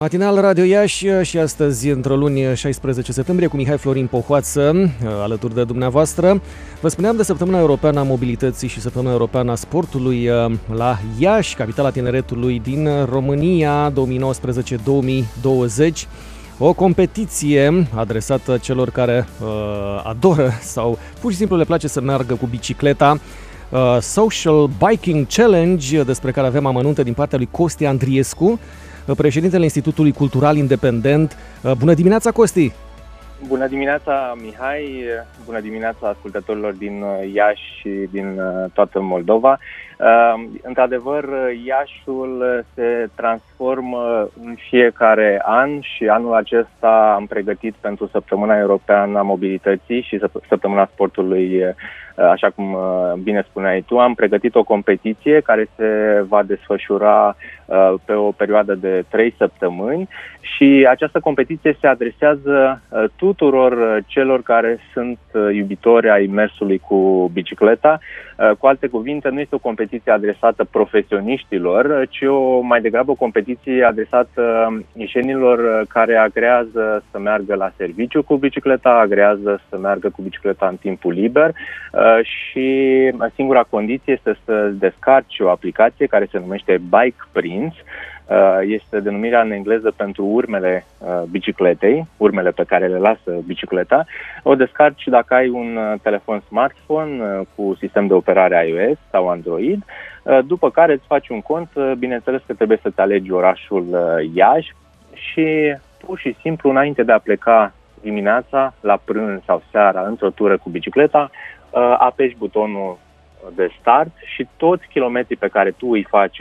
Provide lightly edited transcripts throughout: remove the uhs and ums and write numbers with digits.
Matinal Radio Iași și astăzi, într-o luni 16 septembrie, cu Mihai Florin Pohoață, alături de dumneavoastră. Vă spuneam de Săptămâna Europeană a Mobilității și Săptămâna Europeană a Sportului la Iași, capitala tineretului din România, 2019-2020. O competiție adresată celor care adoră sau pur și simplu le place să meargă cu bicicleta. Social Biking Challenge, despre care avem amănunte din partea lui Costi Andriescu, președintele Institutului Cultural Independent. Bună dimineața, Costi! Bună dimineața, Mihai! Bună dimineața ascultătorilor din Iași și din toată Moldova! Într-adevăr, Iașiul se transformă în fiecare an și anul acesta am pregătit pentru Săptămâna Europeană a Mobilității și Săptămâna Sportului, așa cum bine spuneai tu, am pregătit o competiție care se va desfășura pe o perioadă de 3 săptămâni și această competiție se adresează tuturor celor care sunt iubitori ai mersului cu bicicleta. Cu alte cuvinte, nu este o competiție adresată profesioniștilor, ci mai degrabă o competiție adresată ieșenilor care agrează să meargă la serviciu cu bicicleta, agrează să meargă cu bicicleta în timpul liber și singura condiție este să descarci o aplicație care se numește Bike Prints. Este denumirea în engleză pentru urmele bicicletei, urmele pe care le lasă bicicleta. O descarci dacă ai un telefon smartphone cu sistem de operare iOS sau Android, după care îți faci un cont. Bineînțeles că trebuie să-ți alegi orașul Iași și pur și simplu, înainte de a pleca dimineața, la prânz sau seara, într-o tură cu bicicleta, apeși butonul de start și toți kilometrii pe care tu îi faci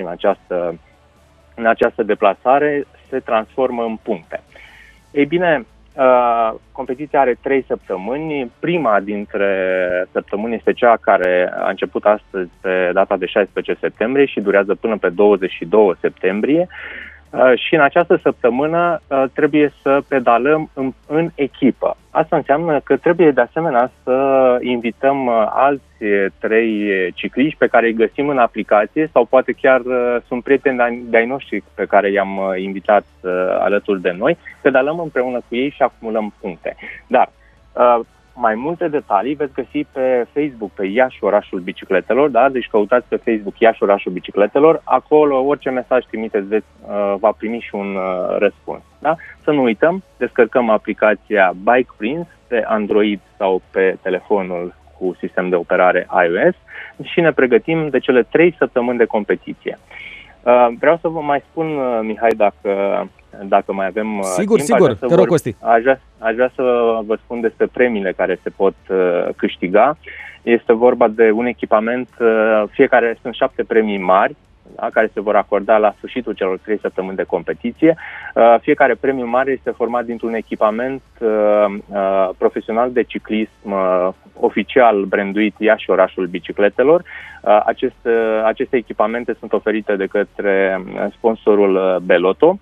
în această deplasare se transformă în puncte. Ei bine, competiția are 3 săptămâni. Prima dintre săptămâni este cea care a început astăzi pe data de 16 septembrie și durează până pe 22 septembrie. Și în această săptămână trebuie să pedalăm în echipă. Asta înseamnă că trebuie de asemenea să invităm alți 3 cicliști pe care îi găsim în aplicație sau poate chiar sunt prieteni de-ai noștri pe care i-am invitat alături de noi. Pedalăm împreună cu ei și acumulăm puncte. Dar mai multe detalii veți găsi pe Facebook, pe Iași Orașul Bicicletelor, da? Deci căutați pe Facebook Iași Orașul Bicicletelor, acolo orice mesaj trimiteți va primi și un răspuns. Da? Să nu uităm, descărcăm aplicația Bike Prints pe Android sau pe telefonul cu sistem de operare iOS și ne pregătim de cele 3 săptămâni de competiție. Vreau să vă mai spun, Mihai, dacă mai avem Sigur, timp, sigur, te rog, Costi. Aș vrea să vă spun despre premiile care se pot câștiga. Este vorba de un echipament, fiecare sunt 7 premii mari, da, care se vor acorda la sfârșitul celor 3 săptămâni de competiție. Fiecare premiu mare este format dintr-un echipament profesional de ciclism oficial branduit Iași Orașul Bicicletelor. Aceste echipamente sunt oferite de către sponsorul Beloto.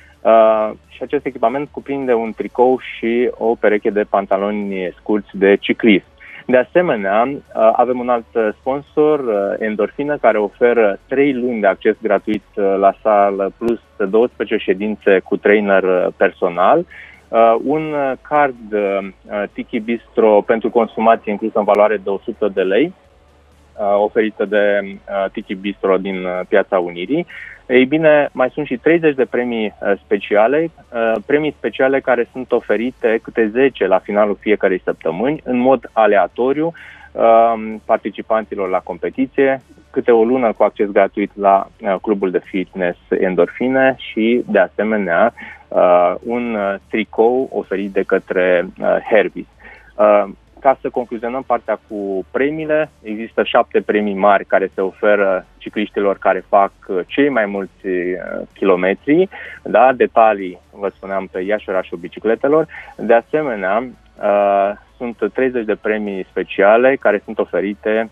Și acest echipament cuprinde un tricou și o pereche de pantaloni scurți de ciclism. De asemenea, avem un alt sponsor, Endorfină, care oferă 3 luni de acces gratuit la sală plus 12 ședințe cu trainer personal, un card Tiki Bistro pentru consumație inclusă în valoare de 100 de lei, oferită de Tiki Bistro din Piața Unirii. Ei bine, mai sunt și 30 de premii speciale care sunt oferite câte 10 la finalul fiecarei săptămâni, în mod aleatoriu, participanților la competiție, câte o lună cu acces gratuit la clubul de fitness Endorfine și, de asemenea, un tricou oferit de către Hervis. Ca să concluzionăm partea cu premiile, există 7 premii mari care se oferă cicliștilor care fac cei mai mulți kilometri, da? Detalii, vă spuneam, pe Iași Orașul Bicicletelor. De asemenea, sunt 30 de premii speciale care sunt oferite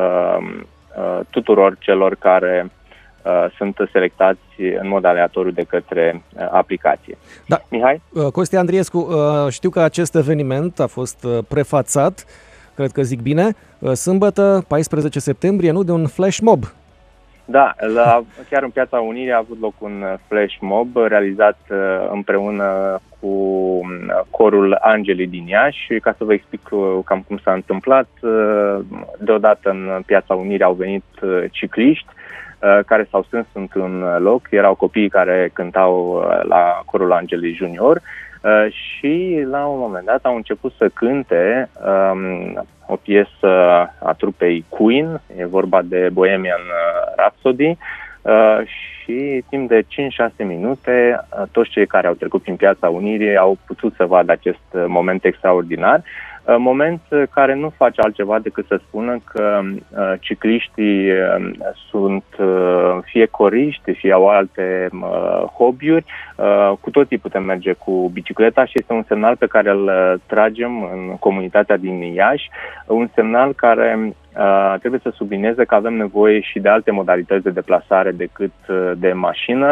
tuturor celor care sunt selectați în mod aleatoriu de către aplicație. Da. Mihai? Costi Andriescu, știu că acest eveniment a fost prefațat, cred că zic bine, sâmbătă, 14 septembrie, nu, de un flash mob. Da, chiar în Piața Unirii a avut loc un flash mob realizat împreună cu corul Angelii din Iași. Ca să vă explic cam cum s-a întâmplat, deodată în Piața Unirii au venit cicliști care s-au strâns într-un loc. Erau copiii care cântau la corul Angelii Junior și la un moment dat au început să cânte o piesă a trupei Queen, e vorba de Bohemian Rhapsody, și timp de 5-6 minute toți cei care au trecut prin Piața Unirii au putut să vadă acest moment extraordinar. Moment care nu face altceva decât să spună că cicliștii sunt fie coriști, fie au alte hobby-uri, cu toții putem merge cu bicicleta și este un semnal pe care îl tragem în comunitatea din Iași, un semnal care trebuie să sublinieze că avem nevoie și de alte modalități de deplasare decât de mașină.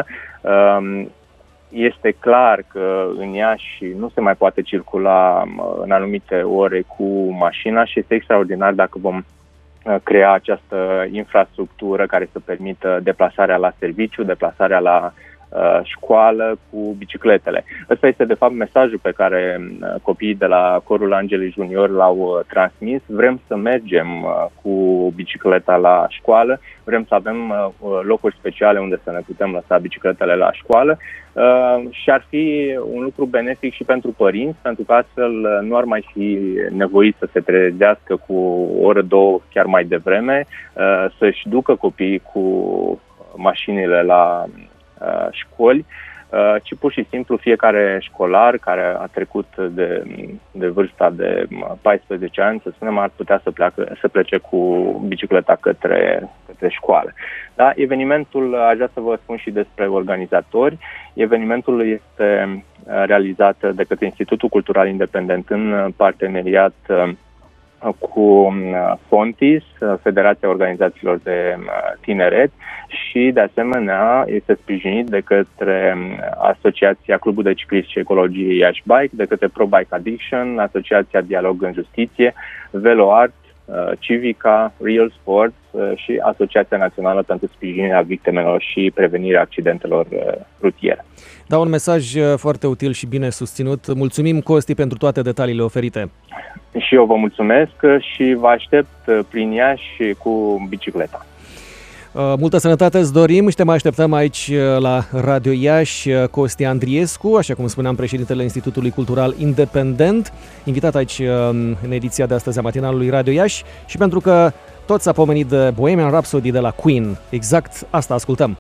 Este clar că în Iași nu se mai poate circula în anumite ore cu mașina și este extraordinar dacă vom crea această infrastructură care să permită deplasarea la serviciu, deplasarea la școală cu bicicletele. Ăsta este de fapt mesajul pe care copiii de la corul Angelii Junior l-au transmis. Vrem să mergem cu bicicleta la școală, vrem să avem locuri speciale unde să ne putem lăsa bicicletele la școală și ar fi un lucru benefic și pentru părinți, pentru că astfel nu ar mai fi nevoit să se trezească cu o oră, două, chiar mai devreme, să-și ducă copiii cu mașinile la școli, ci pur și simplu fiecare școlar care a trecut de vârsta de 14 ani, să spunem, ar putea să plece cu bicicleta către școală. Da? Evenimentul, aș vrea să vă spun și despre organizatori. Evenimentul este realizat de către Institutul Cultural Independent în parteneriat cu Fontis, Federația Organizațiilor de Tineret, și de asemenea este sprijinit de către Asociația Clubul de Ciclism și Ecologie Iași Bike, de către Pro Bike Addiction, Asociația Dialog în Justiție, Velo Art, Civica, Real Sports și Asociația Națională pentru Sprijinirea Victimelor și Prevenirea Accidentelor Rutiere. Da, un mesaj foarte util și bine susținut. Mulțumim, Costi, pentru toate detaliile oferite. Și eu vă mulțumesc și vă aștept prin Iași cu bicicleta. Multă sănătate îți dorim și te mai așteptăm aici la Radio Iași, Costi Andriescu, așa cum spuneam, președintele Institutului Cultural Independent, invitat aici în ediția de astăzi a matinalului Radio Iași, și pentru că tot s-a pomenit de Bohemian Rhapsody de la Queen, exact asta ascultăm.